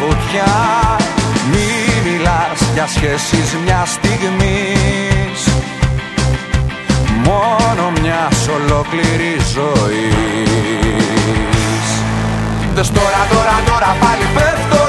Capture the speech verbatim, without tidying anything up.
φωτιά. Μη μιλάς για σχέσεις μιας στιγμής, μόνο μιας ολόκληρης ζωής. Δες τώρα, τώρα, τώρα πάλι πέφτω.